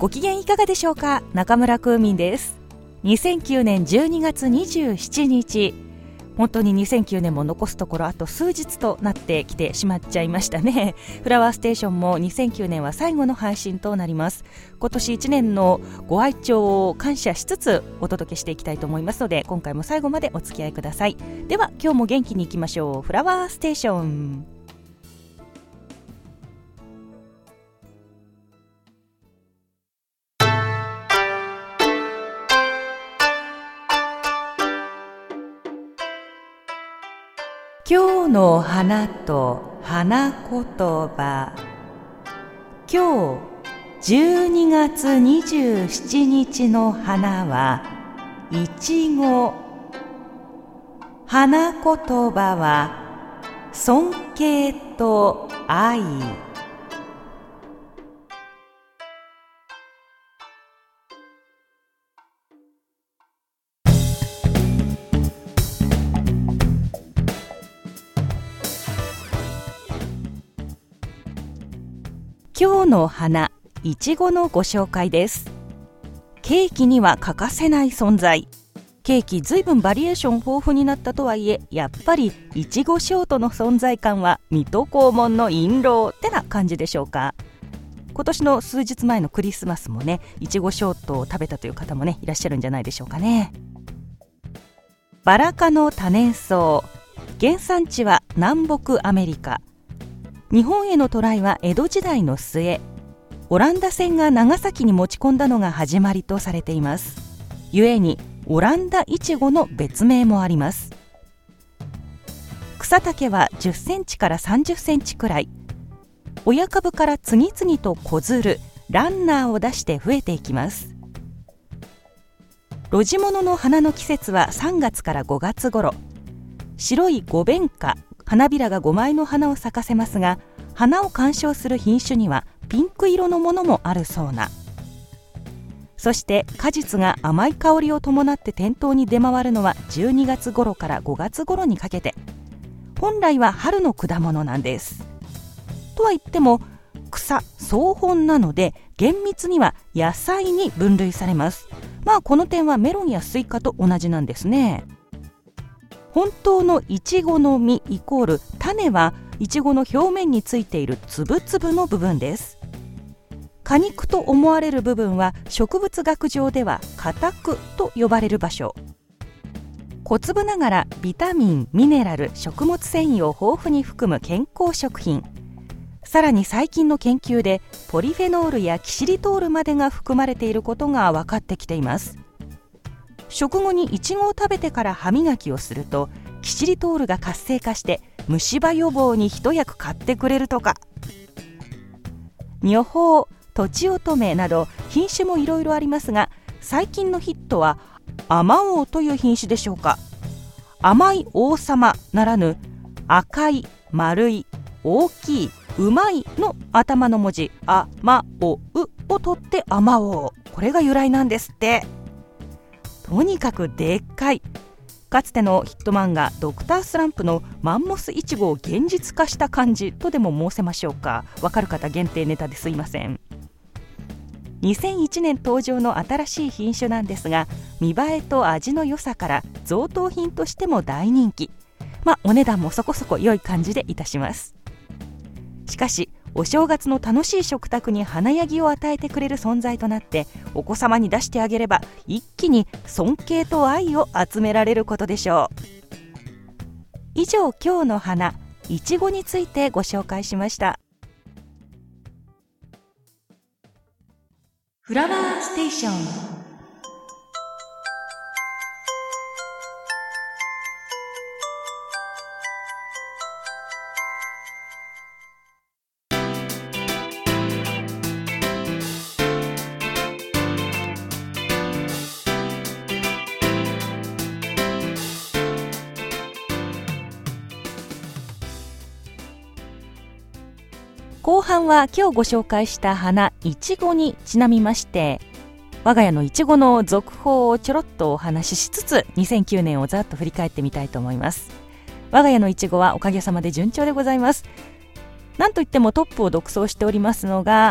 ご機嫌いかがでしょうか。中村空民です。2009年12月27日、本当に2009年も残すところあと数日となってきてしまっちゃいましたね。フラワーステーションも2009年は最後の配信となります。今年1年のご愛聴を感謝しつつお届けしていきたいと思いますので、今回も最後までお付き合いください。では今日も元気にいきましょう。フラワーステーション。今日の花と花言葉。今日12月27日の花はいちご。花言葉は尊敬と愛。今日の花、いちごのご紹介です。ケーキには欠かせない存在。ケーキずいぶんバリエーション豊富になったとはいえ、やっぱりいちごショートの存在感は水戸黄門の印籠ってな感じでしょうか。今年の数日前のクリスマスもね、いちごショートを食べたという方もねいらっしゃるんじゃないでしょうかね。バラ科の多年草。原産地は南北アメリカ。日本への渡来は江戸時代の末、オランダ船が長崎に持ち込んだのが始まりとされています。故にオランダイチゴの別名もあります。草丈は10センチから30センチくらい。親株から次々と子づる、ランナーを出して増えていきます。露地物の花の季節は3月から5月頃。白い五弁花、花びらが5枚の花を咲かせますが、花を観賞する品種にはピンク色のものもあるそうな。そして果実が甘い香りを伴って店頭に出回るのは12月頃から5月頃にかけて。本来は春の果物なんです。とは言っても草草本なので厳密には野菜に分類されます。この点はメロンやスイカと同じなんですね。本当のイチゴの実イコール種はイチゴの表面についているつぶつぶの部分です。果肉と思われる部分は植物学上では果核と呼ばれる場所。小粒ながらビタミン、ミネラル、食物繊維を豊富に含む健康食品。さらに最近の研究でポリフェノールやキシリトールまでが含まれていることが分かってきています。食後にイチゴを食べてから歯磨きをするとキシリトールが活性化して虫歯予防に一役買ってくれるとか。女宝、とちおとめなど品種もいろいろありますが、最近のヒットはあまおうという品種でしょうか。甘い王様ならぬ赤い、丸い、大きい、うまいの頭の文字あまおうを取ってあまおう。これが由来なんですって。とにかくでっかい。かつてのヒット漫画ドクタースランプのマンモスイチゴを現実化した感じとでも申せましょうか。わかる方限定ネタですいません。2001年登場の新しい品種なんですが、見栄えと味の良さから贈答品としても大人気。お値段もそこそこ良い感じでいたします。しかしお正月の楽しい食卓に華やぎを与えてくれる存在となってお子様に出してあげれば一気に尊敬と愛を集められることでしょう。以上、今日の花いちごについてご紹介しました。フラワーステーション。後半は今日ご紹介した花いちごにちなみまして、我が家のいちごの続報をちょろっとお話ししつつ2009年をざっと振り返ってみたいと思います。我が家のいちごはおかげさまで順調でございます。なんといってもトップを独走しておりますのが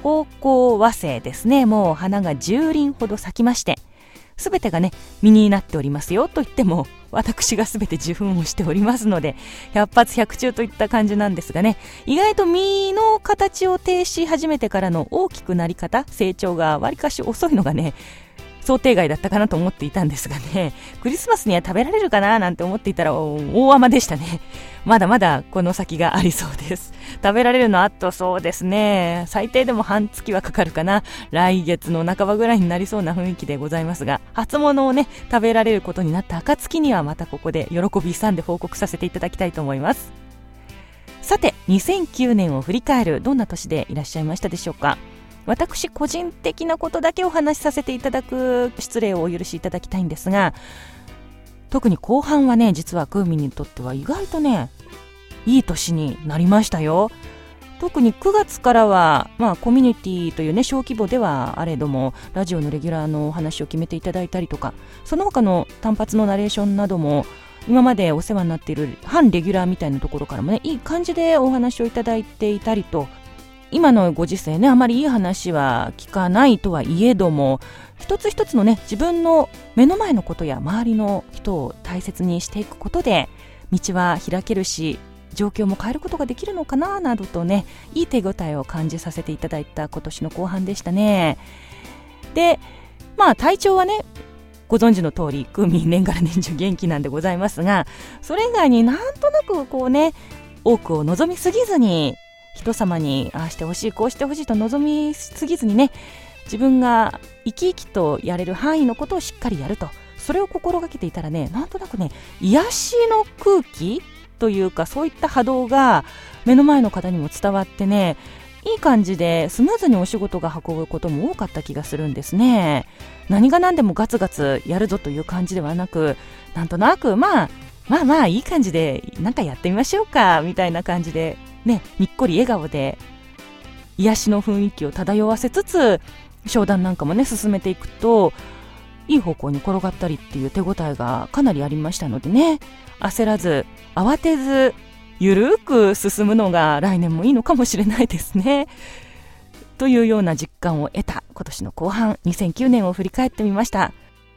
芳香和製ですね。もう花が10輪ほど咲きまして、すべてがね実になっておりますよと言っても、私がすべて受粉をしておりますので百発百中といった感じなんですがね、意外と実の形を呈し始めてからの大きくなり方、成長がわりかし遅いのがね想定外だったかなと思っていたんですがね、クリスマスには食べられるかななんて思っていたら大甘でしたね。まだまだこの先がありそうです。食べられるのあとそうですね、最低でも半月はかかるかな。来月の半ばぐらいになりそうな雰囲気でございますが、初物をね食べられることになった暁にはまたここで喜び勇んで報告させていただきたいと思います。さて、2009年を振り返る、どんな年でいらっしゃいましたでしょうか。私個人的なことだけお話しさせていただく失礼をお許しいただきたいんですが、特に後半はね、実はクーミンにとっては意外とねいい年になりましたよ。特に9月からは、コミュニティというね小規模ではあれどもラジオのレギュラーのお話を決めていただいたりとか、その他の単発のナレーションなども今までお世話になっている半レギュラーみたいなところからもねいい感じでお話をいただいていたりと、今のご時世ねあまりいい話は聞かないとはいえども、一つ一つのね自分の目の前のことや周りの人を大切にしていくことで道は開けるし、状況も変えることができるのかななどとね、いい手応えを感じさせていただいた今年の後半でしたね。で、体調はねご存知の通りクーミン年がら年中元気なんでございますが、それ以外になんとなくこうね多くを望みすぎずに、人様にああしてほしいこうしてほしいと望みすぎずにね、自分が生き生きとやれる範囲のことをしっかりやると、それを心がけていたらね、なんとなくね癒しの空気というか、そういった波動が目の前の方にも伝わってね、いい感じでスムーズにお仕事が運ぶことも多かった気がするんですね。何が何でもガツガツやるぞという感じではなく、なんとなくいい感じでなんかやってみましょうかみたいな感じでね、にっこり笑顔で癒しの雰囲気を漂わせつつ商談なんかもね進めていくといい方向に転がったりっていう手応えがかなりありましたのでね、焦らず慌てずゆるく進むのが来年もいいのかもしれないですねというような実感を得た今年の後半、2009年を振り返ってみました。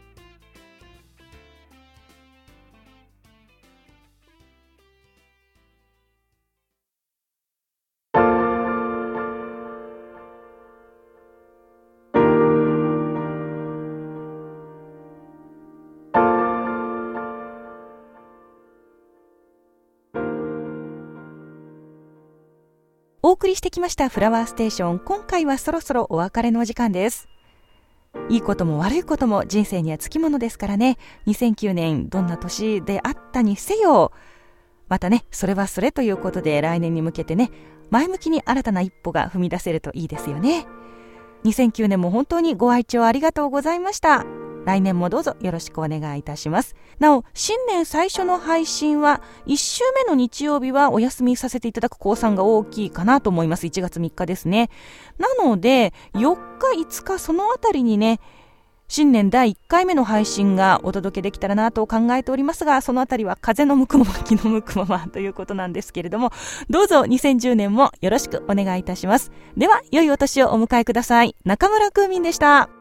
お送りしてきましたフラワーステーション、今回はそろそろお別れのお時間です。いいことも悪いことも人生にはつきものですからね、2009年どんな年であったにせよ、またねそれはそれということで来年に向けてね前向きに新たな一歩が踏み出せるといいですよね。2009年も本当にご愛聴ありがとうございました。来年もどうぞよろしくお願いいたします。なお、新年最初の配信は1週目の日曜日はお休みさせていただく公算が大きいかなと思います。1月3日ですね。なので4日5日そのあたりにね新年第1回目の配信がお届けできたらなと考えておりますが、そのあたりは風の向くまま気の向くままということなんですけれども、どうぞ2010年もよろしくお願いいたします。では良いお年をお迎えください。中村クーミンでした。